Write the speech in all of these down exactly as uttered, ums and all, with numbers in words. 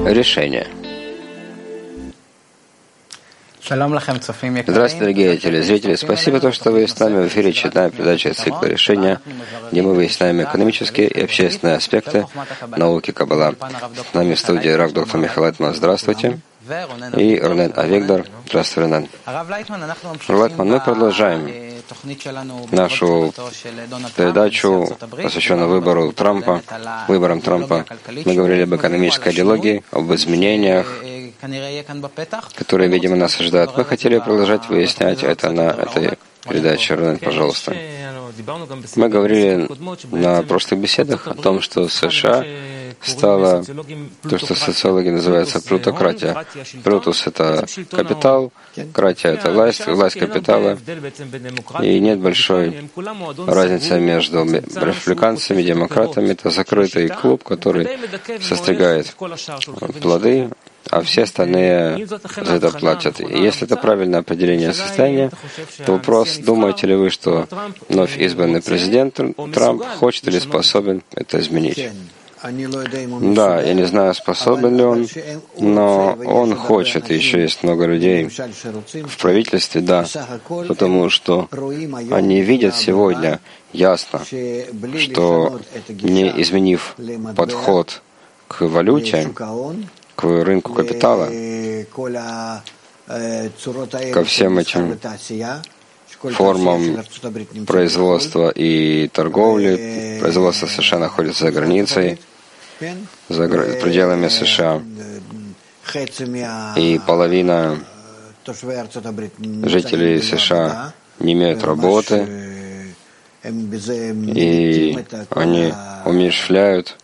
Решение. Здравствуйте, дорогие телезрители. Спасибо, то, что вы с нами в эфире читаем передачи цикла решения, где мы выясняем экономические и общественные аспекты науки Каббала. С нами в студии Рав доктор Михаил Лайтман. Здравствуйте. И Рунен Авигдор. Здравствуй, Рунен. Рав Лайтман, мы продолжаем нашу передачу, посвященную выбору Трампа, выборам Трампа. Мы говорили об экономической идеологии, об изменениях, которые, видимо, нас ожидают. Мы хотели продолжать выяснять это на этой передаче. Рунен, пожалуйста. Мы говорили на прошлых беседах о том, что США стало то, что социологи называются плутократия. Плутус — это капитал, кратия — это власть, власть капитала. И нет большой разницы между республиканцами и демократами. Это закрытый клуб, который состригает плоды, а все остальные за это платят. И если это правильное определение состояния, то вопрос, думаете ли вы, что вновь избранный президент Трамп хочет или способен это изменить? Да, я не знаю, способен ли он, но он хочет. Еще есть много людей в правительстве, да, потому что они видят сегодня ясно, что не изменив подход к валюте, к рынку капитала, ко всем этим формам производства и торговли. Производство США находится за границей, за пределами США. И половина жителей США не имеют работы, и они умерщвляют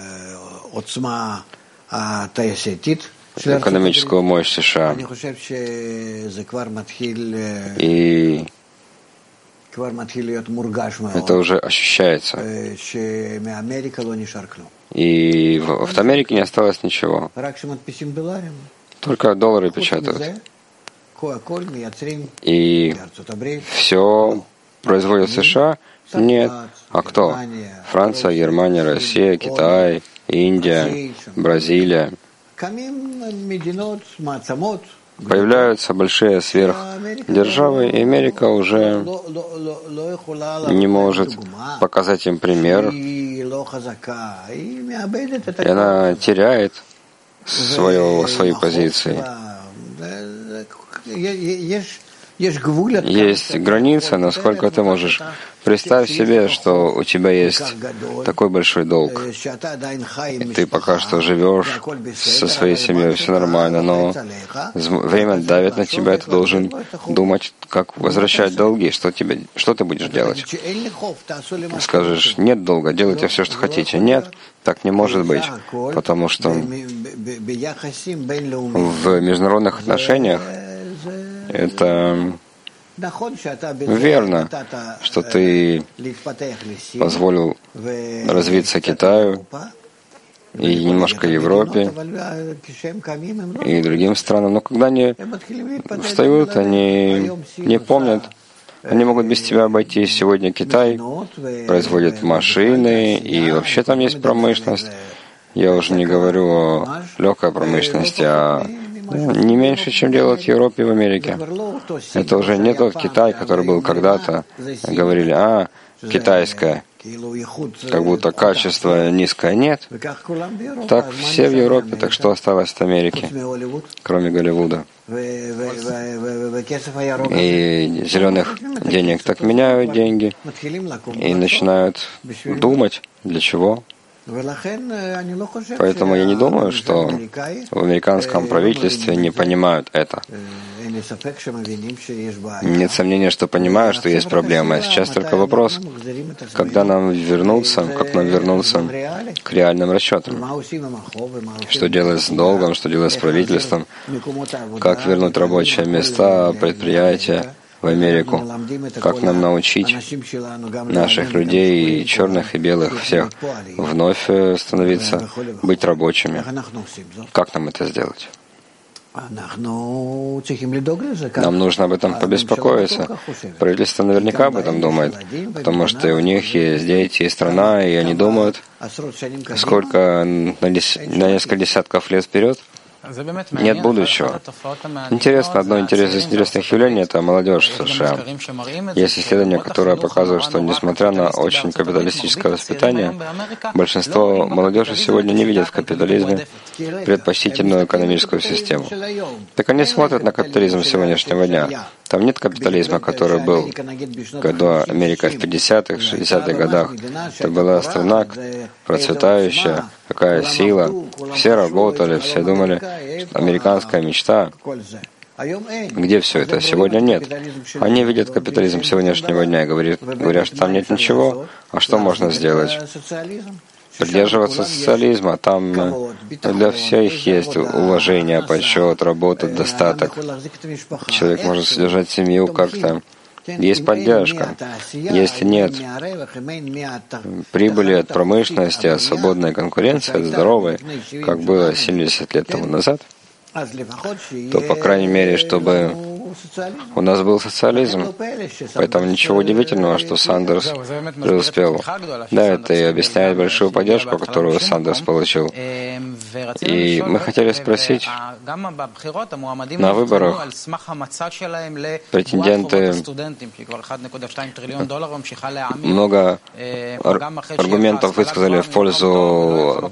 экономическую мощь США. И это уже ощущается. И в, в Америке не осталось ничего. Только доллары печатают. И все производят США? Нет. А кто? Франция, Германия, Россия, Китай, Индия, Бразилия. Появляются большие сверхдержавы, и Америка уже не может показать им пример, и она теряет свое, свои позиции. Есть граница, насколько ты можешь. Представь себе, что у тебя есть такой большой долг. Ты пока что живешь со своей семьей, все нормально, но время давит на тебя, ты должен думать, как возвращать долги. Что, тебе, что ты будешь делать? Скажешь, нет долга, делайте все, что хотите. Нет, так не может быть, потому что в международных отношениях это верно, что ты позволил развиться Китаю и немножко Европе и другим странам. Но когда они встают, они не помнят, они могут без тебя обойтись. Сегодня Китай производит машины, и вообще там есть промышленность. Я уже не говорю о легкой промышленности, а не меньше, чем делают в Европе и в Америке. Это уже не тот Китай, который был когда-то. Говорили, а, китайское, как будто качество низкое. Нет. Так все в Европе. Так что осталось от Америки, кроме Голливуда? И зеленых денег так меняют деньги и начинают думать, для чего. Поэтому я не думаю, что в американском правительстве не понимают это. Нет сомнения, что понимают, что есть проблема. Сейчас только вопрос, когда нам вернуться, как нам вернуться к реальным расчетам. Что делать с долгом, что делать с правительством, как вернуть рабочие места, предприятия в Америку, как нам научить наших людей, и черных, и белых, всех, вновь становиться, быть рабочими. Как нам это сделать? Нам нужно об этом побеспокоиться. Правительство наверняка об этом думает, потому что у них есть дети и страна, и они думают, сколько на несколько десятков лет вперед нет будущего. Интересно, одно из интересных явлений — это молодежь в США. Есть исследования, которые показывают, что несмотря на очень капиталистическое воспитание, большинство молодежи сегодня не видят в капитализме предпочтительную экономическую систему. Так они смотрят на капитализм сегодняшнего дня. Там нет капитализма, который был, когда Америка в пятидесятых, шестидесятых годах. Это была страна процветающая, какая сила. Все работали, все думали, что американская мечта. Где все это? Сегодня нет. Они видят капитализм сегодняшнего дня и говорят, говорят, что там нет ничего. А что можно сделать? Придерживаться социализма. Там для всех есть уважение, почет, работа, достаток. Человек может содержать семью как-то. Есть поддержка. Если нет прибыли от промышленности, а свободная конкуренция, здоровая, как было семьдесят лет тому назад, то, по крайней мере, чтобы у нас был социализм. Поэтому ничего удивительного, что Сандерс преуспел. Да, это и объясняет большую поддержку, которую Сандерс получил. И мы хотели спросить, на выборах претенденты много аргументов высказали в пользу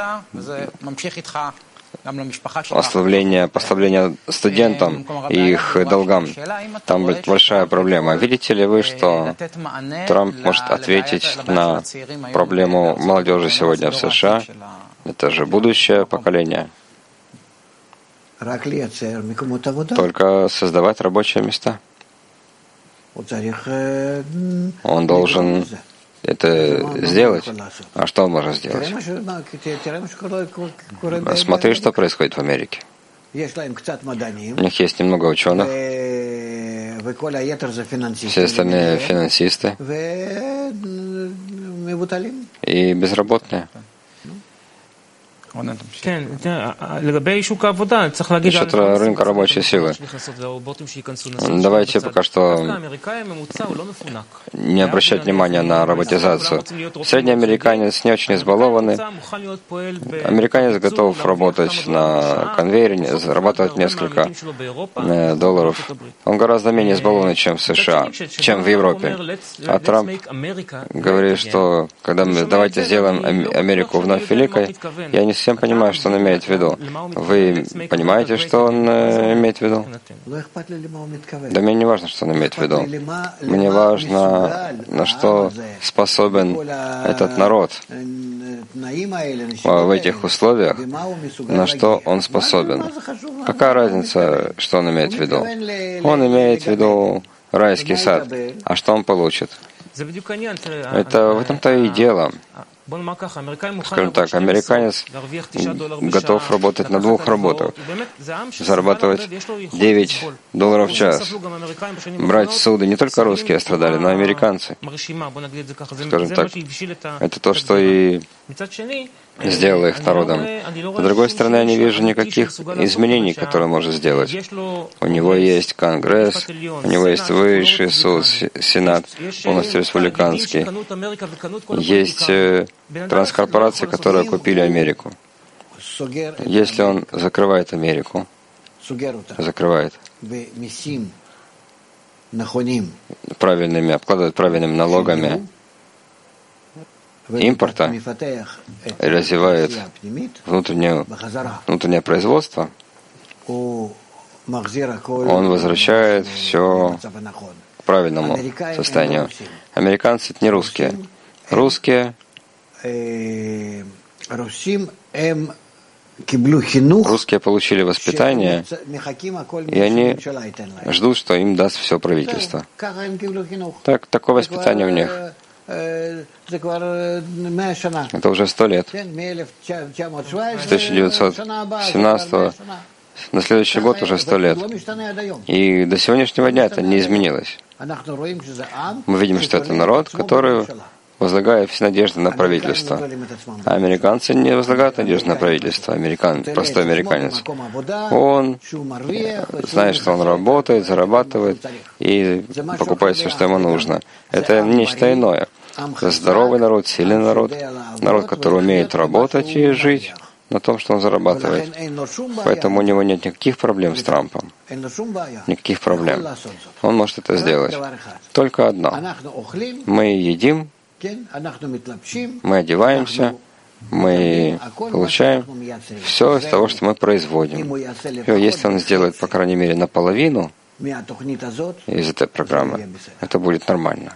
ослабления, поставления студентам и их долгам. Там будет большая проблема. Видите ли вы, что Трамп может ответить на проблему молодежи сегодня в США? Это же будущее поколение. Только создавать рабочие места. Он должен это сделать. А что он может сделать? Смотри, что происходит в Америке. У них есть немного ученых, все остальные финансисты и безработные. Насчет рынка рабочей силы. Давайте пока что не обращать внимания на роботизацию. Средний американец не очень избалованный. Американец готов работать на конвейере, зарабатывать несколько долларов. Он гораздо менее избалованный, чем в США, чем в Европе. А Трамп говорит, что когда мы давайте сделаем Америку вновь великой, я не всем понимаю, что он имеет в виду. Вы понимаете, что он э, имеет в виду? Да мне не важно, что он имеет в виду. Мне важно, на что способен этот народ в этих условиях, на что он способен. Какая разница, что он имеет в виду? Он имеет в виду райский сад. А что он получит? Это в этом-то и дело. Скажем так, американец готов работать на двух работах, зарабатывать девять долларов в час, брать суды. Не только русские страдали, но и американцы. Скажем так, это то, что и сделало их народом. С другой стороны, я не вижу никаких изменений, которые он может сделать. У него есть Конгресс, у него есть Высший суд, Сенат, полностью республиканский. Есть транскорпорации, которые купили Америку. Если он закрывает Америку, закрывает правильными, обкладывает правильными налогами импорта, развивает внутреннее, внутреннее производство, он возвращает все к правильному состоянию. Американцы — это не русские. Русские Русские получили воспитание, и они ждут, что им даст все правительство. Так, такое воспитание у них. Это уже сто лет. С тысяча девятьсот семнадцатого на следующий год уже сто лет. И до сегодняшнего дня это не изменилось. Мы видим, что это народ, который возлагая все надежды на правительство. А американцы не возлагают надежды на правительство. Американ, простой американец. Он знает, что он работает, зарабатывает и покупает все, что ему нужно. Это нечто иное. Это здоровый народ, сильный народ, народ, который умеет работать и жить на том, что он зарабатывает. Поэтому у него нет никаких проблем с Трампом. Никаких проблем. Он может это сделать. Только одно. Мы едим, мы одеваемся, мы получаем все из того, что мы производим. И если он сделает, по крайней мере, наполовину из этой программы, это будет нормально.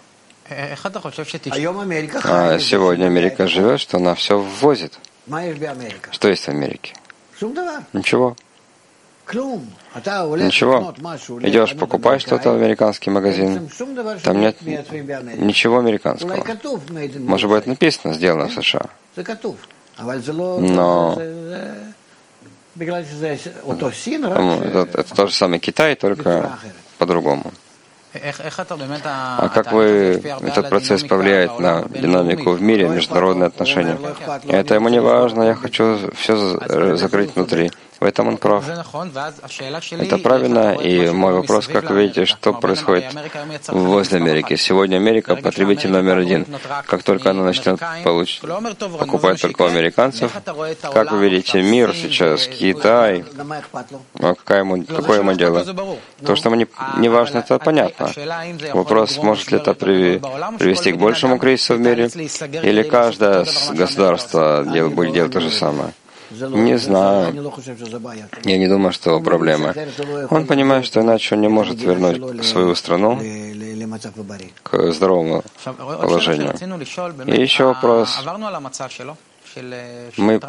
А сегодня Америка живет, что она все ввозит. Что есть в Америке? Ничего. Ничего. Идешь, покупаешь что-то в американский магазин, там нет ничего американского. Может быть, написано, сделано в США. Но это, это тот же самый Китай, только по-другому. А как вы, этот процесс повлияет на динамику в мире, международные отношения? Это ему не важно, я хочу все закрыть внутри. В этом он прав. Это правильно, и мой вопрос, как вы видите, что происходит возле Америки? Сегодня Америка потребитель номер один. Как только она начнет получ... покупать только у американцев, как вы видите, мир сейчас, Китай, а какое ему, какое ему дело? То, что ему не, не важно, это понятно. Вопрос, может ли это привести к большему кризису в мире, или каждое государство дел, будет делать то же самое? Не знаю. Я не думаю, что проблема. Он понимает, что иначе он не может вернуть свою страну к здоровому положению. И еще вопрос. Мы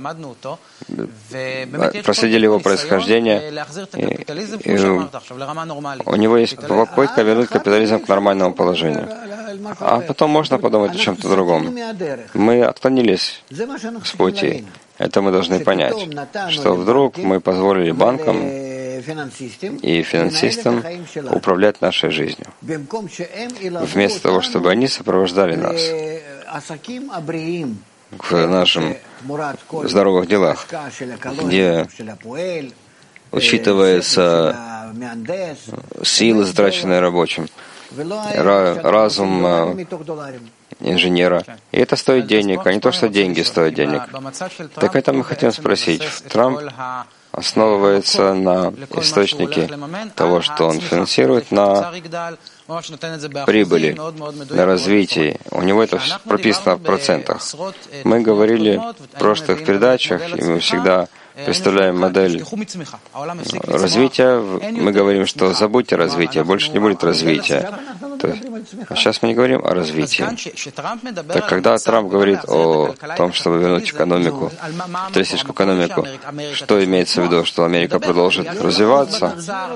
проследили его происхождение, и, и у него есть попытка вернуть капитализм к нормальному положению. А потом можно подумать о чем-то другом. Мы отклонились с пути. Это мы должны понять, что вдруг мы позволили банкам и финансистам управлять нашей жизнью, вместо того, чтобы они сопровождали нас в наших здоровых делах, где учитывается силы, затраченные рабочим, разум инженера. И это стоит денег, а не то, что деньги стоят денег. Так это мы хотим спросить. Трамп основывается на источнике того, что он финансирует, на прибыли, на развитии. У него это прописано в процентах. Мы говорили в прошлых передачах, и мы всегда представляем модель развития. Мы говорим, что забудьте развитие, больше не будет развития. То, а сейчас мы не говорим о развитии. Так когда Трамп говорит о том, чтобы вернуть экономику, капиталистическую экономику, что имеется в виду, что Америка продолжит развиваться?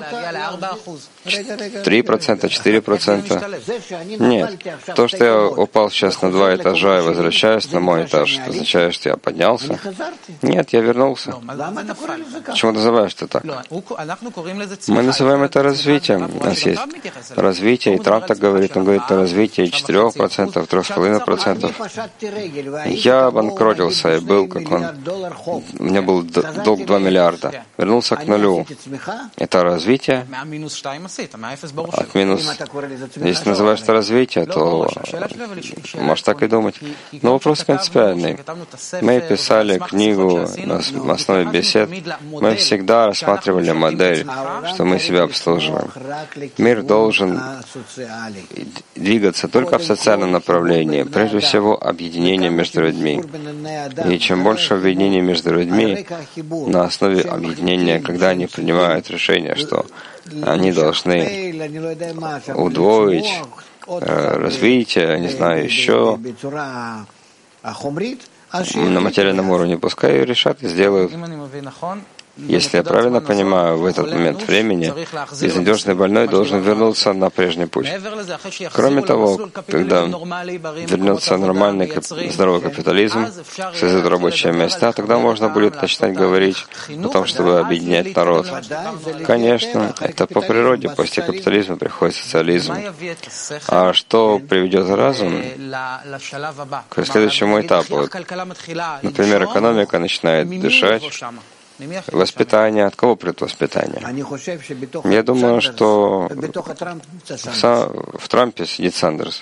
три процента, четыре процента? Нет. То, что я упал сейчас на два этажа и возвращаюсь на мой этаж, это означает, что я поднялся? Нет, я вернулся. Почему ты называешь это так? Мы называем это развитием. У нас есть развитие, и Трамп так говорит. Он говорит о развитии четырех процентов, трех с половиной процентов. Я обанкротился и был, как он. У меня был долг два миллиарда. Вернулся к нулю. Это развитие. От минус. Если называешь это развитие, то можешь так и думать. Но вопрос принципиальный. Мы писали книгу на основе бесед. Мы всегда рассматривали модель, что мы себя обслуживаем. Мир должен двигаться только в социальном направлении, прежде всего объединение между людьми. И чем больше объединения между людьми на основе объединения, когда они принимают решение, что они должны удвоить э, развитие, не знаю, еще на материальном уровне, пускай решат и сделают. Если я правильно понимаю, в этот момент времени безнадежный больной должен вернуться на прежний путь. Кроме того, когда вернется нормальный здоровый капитализм, создают рабочие места, тогда можно будет начинать говорить о том, чтобы объединять народ. Конечно, это по природе. После капитализма приходит социализм. А что приведет разум к следующему этапу? Например, экономика начинает дышать. Воспитание. От кого придет воспитание? Я думаю, что в, в Трампе сидит Сандерс.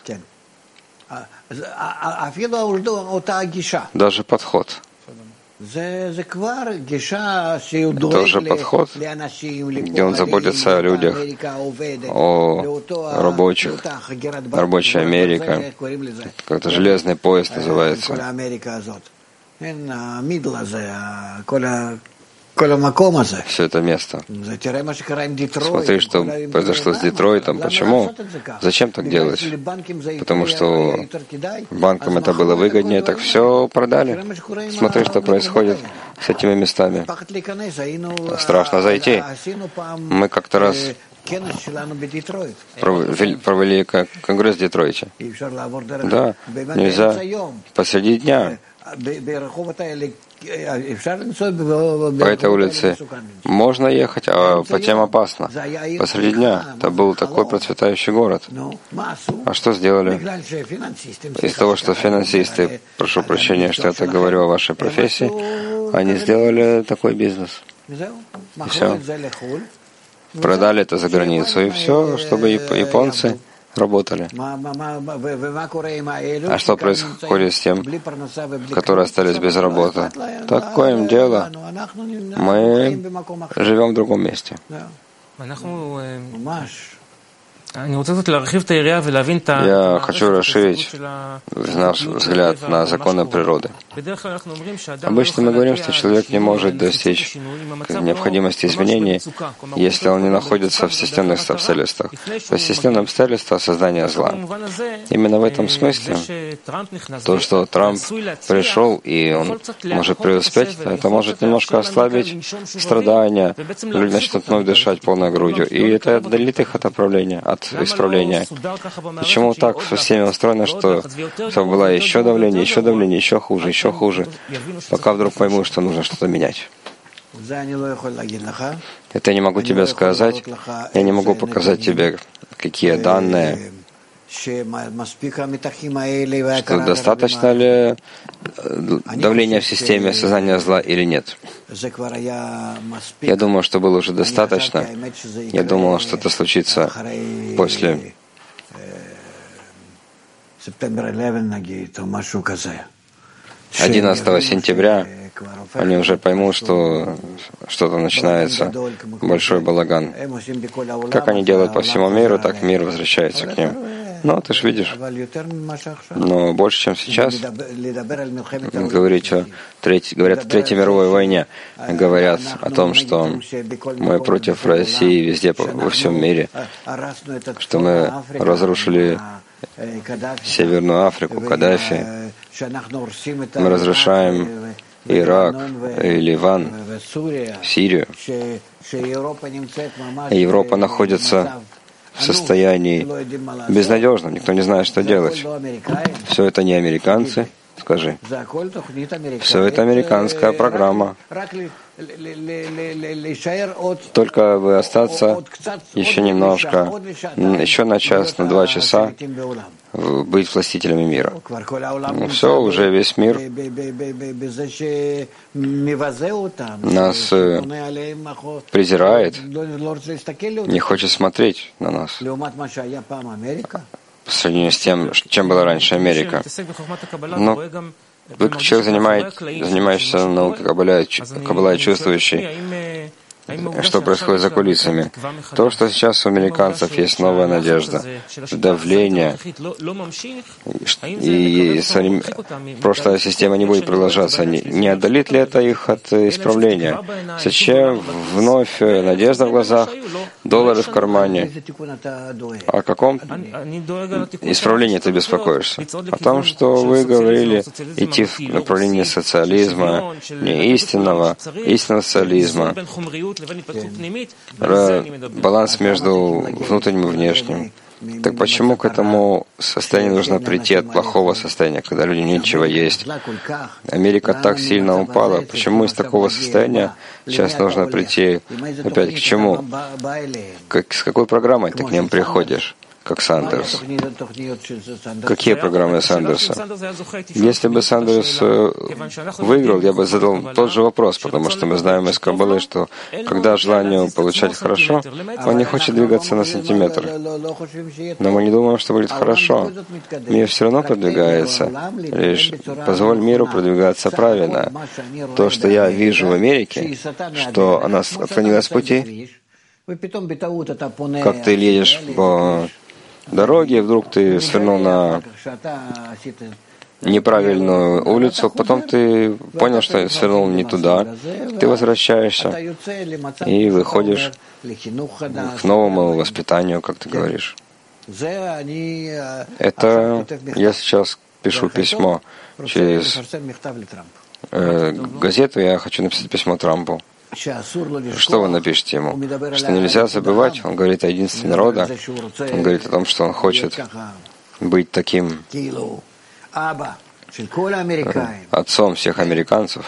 Даже подход. Это уже подход, где он заботится о людях, о рабочих, рабочая Америка, как-то железный пояс называется. Все это место. Смотри, что произошло с Детройтом. Почему? Зачем так делать? Потому что банкам это было выгоднее, так все продали. Смотри, что происходит с этими местами. Страшно зайти. Мы как-то раз провели, провели конгресс в Детройте. Да, нельзя посреди дня. По этой улице можно ехать, а по тем опасно. Посреди дня. Это был такой процветающий город. А что сделали? Из того, что финансисты, прошу прощения, что я так говорю о вашей профессии, они сделали такой бизнес. И все. Продали это за границу, и все, чтобы японцы работали. А что происходит с тем, которые остались без работы? Такое им дело. Мы живем в другом месте. Я хочу расширить наш взгляд на законы природы. Обычно мы говорим, что человек не может достичь необходимости изменений, если он не находится в системных обстоятельствах. То есть системные обстоятельства создания зла. Именно в этом смысле то, что Трамп пришел и он может преуспеть, это может немножко ослабить страдания. Люди начнут вновь дышать полной грудью. И это отдалит их от отправления, от исправления. Почему так в системе устроено, что, что было еще давление, еще давление, еще хуже, еще хуже, пока вдруг пойму, что нужно что-то менять. Это я не могу тебе сказать, я не могу показать тебе, какие данные, что достаточно ли давления в системе сознания зла или нет. Я думаю, что было уже достаточно. Я думал, что это случится после одиннадцатого сентября. Они уже поймут, что что-то начинается, большой балаган. Как они делают по всему миру, так мир возвращается к ним. Ну, ты же видишь. Но больше, чем сейчас, говорить о треть, говорят о Третьей мировой войне, говорят о том, что мы против России везде, во всем мире, что мы разрушили Северную Африку, Каддафи, мы разрушаем Ирак, Ливан, Сирию. И Европа находится в состоянии безнадежном, никто не знает, что делать. Все это не американцы, скажи. Все это американская программа. Только бы остаться еще немножко, еще на час, на два часа, быть властителями мира. Ну, все, уже весь мир нас презирает, не хочет смотреть на нас. По сравнению с тем, чем была раньше Америка. Но вы, как человек, занимающийся наукой Каббала и чувствующий, что происходит за кулисами. То, что сейчас у американцев есть новая надежда, давление, и прошлая система не будет продолжаться. Не отдалит ли это их от исправления? Зачем вновь надежда в глазах, доллары в кармане? О каком исправлении ты беспокоишься? О том, что вы говорили идти в направлении социализма, не истинного, истинного социализма, баланс между внутренним и внешним. Так почему к этому состоянию нужно прийти от плохого состояния, когда люди нечего есть? Америка так сильно упала. Почему из такого состояния сейчас нужно прийти опять к чему? Как, с какой программой ты к ним приходишь? Как Сандерс. Какие программы Сандерса? Если бы Сандерс выиграл, я бы задал тот же вопрос, потому что мы знаем из Каббалы, что когда желание получать хорошо, он не хочет двигаться на сантиметр. Но мы не думаем, что будет хорошо. Мир все равно продвигается. Лишь позволь миру продвигаться правильно. То, что я вижу в Америке, что она отклонилась с пути, как ты едешь по дороге, и вдруг ты свернул на неправильную улицу, потом ты понял, что свернул не туда, ты возвращаешься и выходишь к новому воспитанию, как ты говоришь. Это я сейчас пишу письмо через э, газету, я хочу написать письмо Трампу. Что вы напишете ему? Что нельзя забывать? Он говорит о единстве народа. Он говорит о том, что он хочет быть таким отцом всех американцев.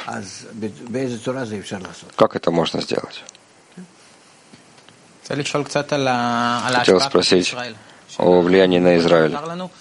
Как это можно сделать? Хотел спросить о влиянии на Израиль.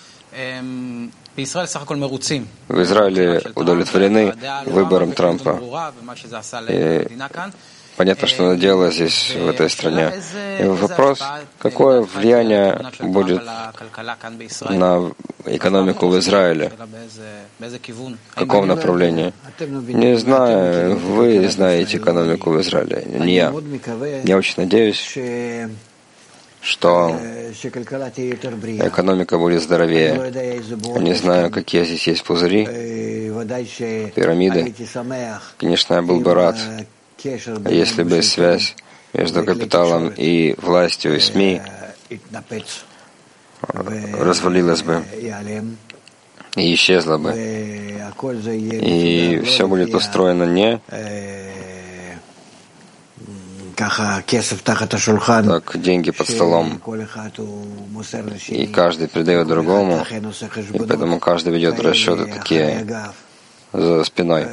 В Израиле удовлетворены выбором Трампа. И понятно, что он делал здесь, в этой стране. И вопрос, какое влияние будет на экономику в Израиле? В каком направлении? Не знаю, вы знаете экономику в Израиле, не я. Я очень надеюсь, что экономика будет здоровее. Я не знаю, какие здесь есть пузыри, пирамиды. Конечно, я был бы рад, если бы связь между капиталом и властью и СМИ развалилась бы и исчезла бы. И все будет устроено не так, деньги под столом, и каждый передает другому, и поэтому каждый ведет расчеты такие за спиной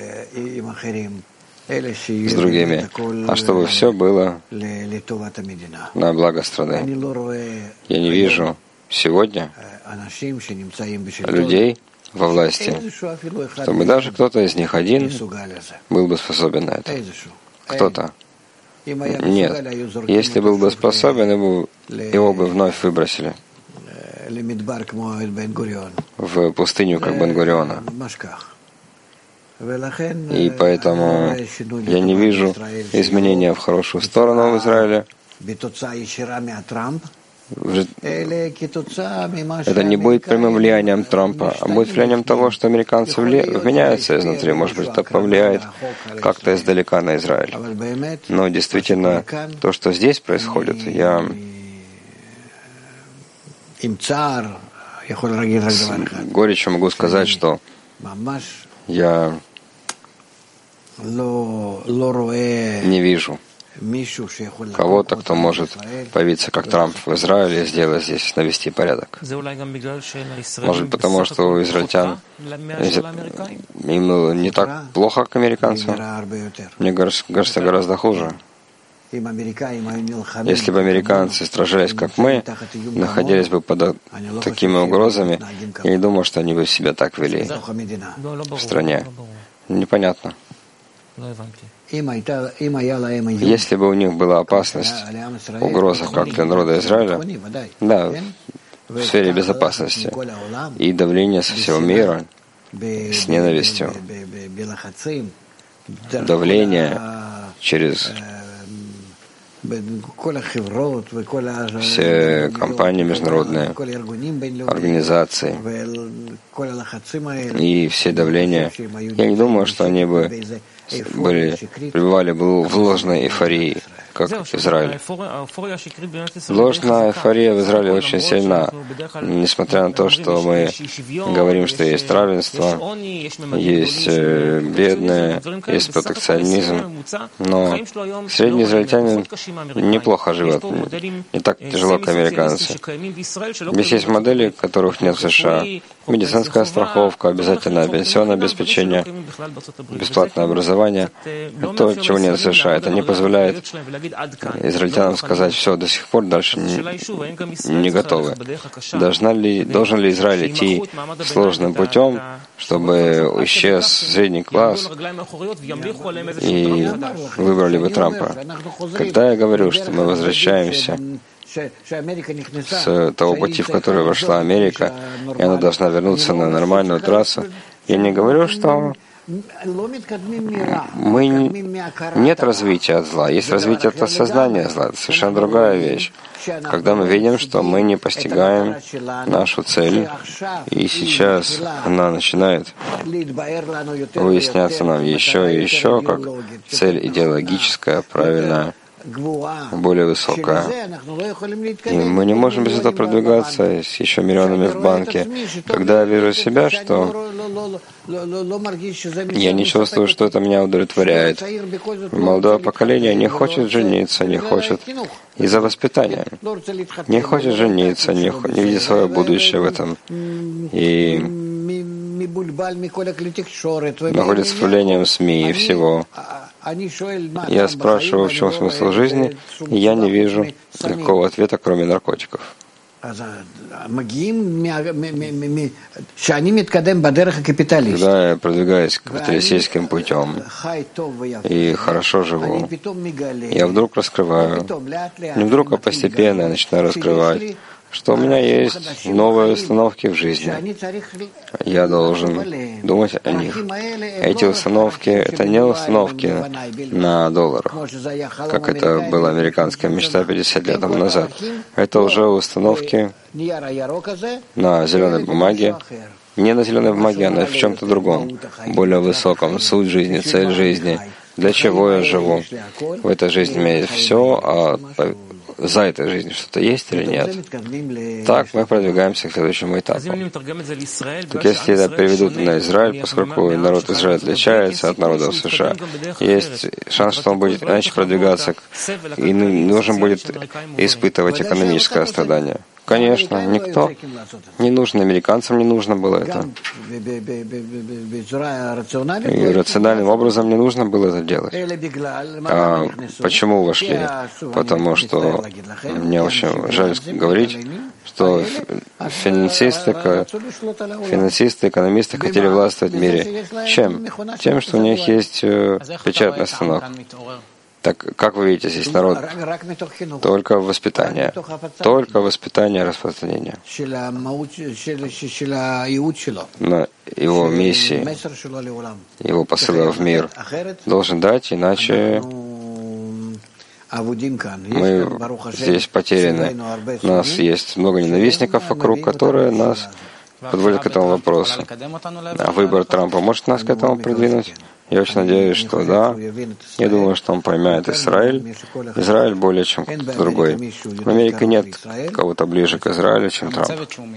с другими, а чтобы все было на благо страны. Я не вижу сегодня людей во власти, чтобы даже кто-то из них один был бы способен на это. Кто-то. Нет. Если был бы способен, его, его бы вновь выбросили в пустыню, как Бен-Гуриона. И поэтому я не вижу изменения в хорошую сторону в Израиле. Это не будет прямым влиянием Трампа, а будет влиянием того, что американцы меняются изнутри. Может быть, это повлияет как-то издалека на Израиль. Но действительно, то, что здесь происходит, я с горечью могу сказать, что я не вижу кого-то, кто может появиться как Трамп в Израиле и сделать здесь, навести порядок. Может быть, потому что у израильтян им не так плохо, как американцам. Мне кажется, гораздо хуже. Если бы американцы сражались, как мы, находились бы под такими угрозами, я не думаю, что они бы себя так вели в стране. Непонятно. Если бы у них была опасность, угроза как для народа Израиля, да, в сфере безопасности, и давление со всего мира с ненавистью, давление через все компании международные, организации и все давления. Я не думаю, что они бы были, пребывали бы в ложной эйфории, как Израиль. Ложная эйфория в Израиле очень сильна, несмотря на то, что мы говорим, что есть равенство, есть бедные, есть протекционизм, но средний израильтянин неплохо живет, не так тяжело, как американцы. Здесь есть модели, которых нет в США. Медицинская страховка, обязательное пенсионное обеспечение, бесплатное образование. То, чего нет в США, это не позволяет израильтянам сказать: все, до сих пор дальше не, не готовы. Должна ли, должен ли Израиль идти сложным путем, чтобы исчез средний класс и выбрали бы Трампа? Когда я говорю, что мы возвращаемся с того пути, в который вошла Америка, и она должна вернуться на нормальную трассу, я не говорю, что мы нет развития от зла, есть развитие от сознания зла. Это совершенно другая вещь. Когда мы видим, что мы не постигаем нашу цель, и сейчас она начинает выясняться нам еще и еще, как цель идеологическая, правильная, более высокая. И мы не можем без этого продвигаться с еще миллионами в банке. Когда я вижу себя, что я не чувствую, что это меня удовлетворяет. Молодое поколение не хочет жениться, не хочет из-за воспитания. Не хочет жениться, не, не видит свое будущее в этом. И находится с влиянием СМИ и всего. Я спрашиваю, в чем смысл жизни, и я не вижу никакого ответа, кроме наркотиков. Когда я продвигаюсь капиталистическим путем и хорошо живу, я вдруг раскрываю, не вдруг, а постепенно я начинаю раскрывать, что у меня есть новые установки в жизни. Я должен думать о них. Эти установки — это не установки на долларах, как это была американская мечта пятьдесят лет тому назад. Это уже установки на зеленой бумаге. Не на зеленой бумаге, а на в чем-то другом, более высоком. Суть жизни, цель жизни. Для чего я живу? В этой жизни у меня есть все, а за этой жизнью что-то есть или нет? Так мы продвигаемся к следующему этапу. Так если это переведут на Израиль, поскольку народ Израиля отличается от народов США, есть шанс, что он будет иначе продвигаться и нужно будет испытывать экономическое страдание. Конечно, никто, не нужно, американцам не нужно было это. И рациональным образом не нужно было это делать. А почему вошли? Потому что мне очень жаль говорить, что финансисты, финансисты, экономисты хотели властвовать в мире. Чем? Тем, что у них есть печатный станок. Так, как вы видите, здесь народ только воспитание, только воспитание распространения на его миссии, его посыла в мир должен дать, иначе мы здесь потеряны. У нас есть много ненавистников вокруг, которые нас подводят к этому вопросу. А выбор Трампа может нас к этому продвинуть? Я очень надеюсь, что да. Я думаю, что он поймает Израиль. Израиль более чем кто-то другой. В Америке нет кого-то ближе к Израилю, чем Трамп.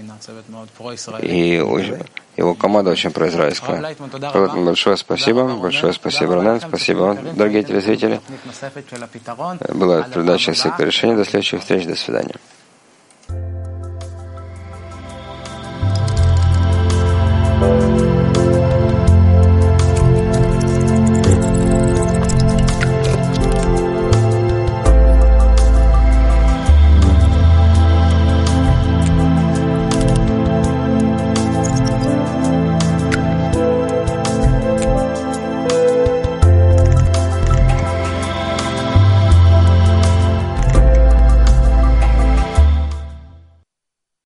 И его команда очень произраильская. Поэтому большое спасибо. Большое спасибо, Ронен. Спасибо вам, дорогие телезрители. Была передача «Секта решения». До следующих встреч. До свидания.